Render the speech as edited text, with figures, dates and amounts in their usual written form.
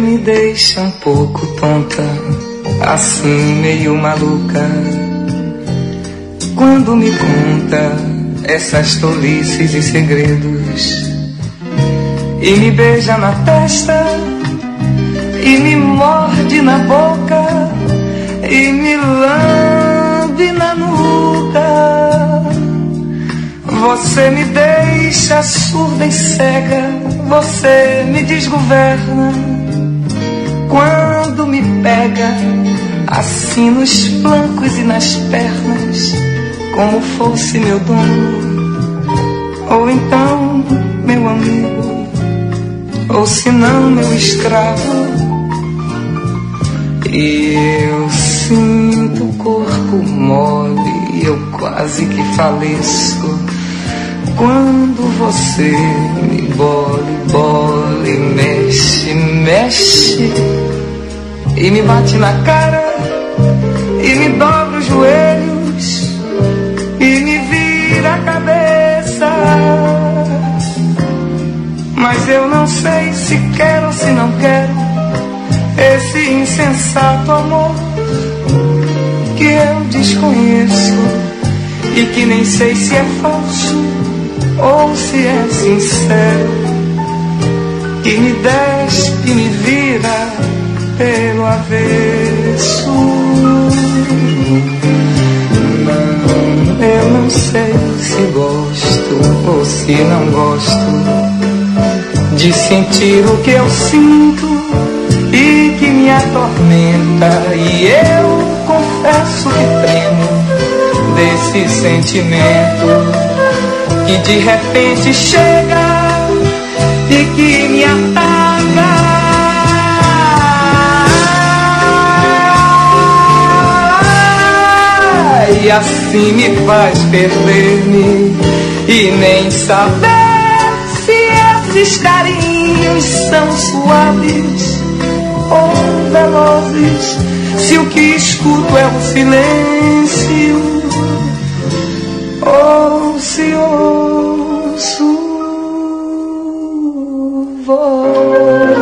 me deixa um pouco tonta, assim meio maluca, quando me conta essas tolices e segredos, e me beija na testa, e me morde na boca, e me lambe na nuca. Você me deixa surda e cega, você me desgoverna, quando me pega assim nos flancos e nas pernas, como fosse meu dono, ou então meu amigo, ou se não meu escravo. E eu sinto o corpo mole, eu quase que faleço, quando você me bole, mexe, mexe, e me bate na cara, e me dobra os joelhos, e me vira a cabeça. Mas eu não sei se quero ou se não quero esse insensato amor que eu desconheço e que nem sei se é falso ou se é sincero, que me despe e me vira pelo avesso. Não, eu não sei se gosto ou se não gosto de sentir o que eu sinto e que me atormenta, e eu confesso que tremo desse sentimento que de repente chega e que me ataca. E assim me faz perder-me e nem saber se esses carinhos são suaves ou velozes, se o que escuto é o silêncio ou se ouço voz.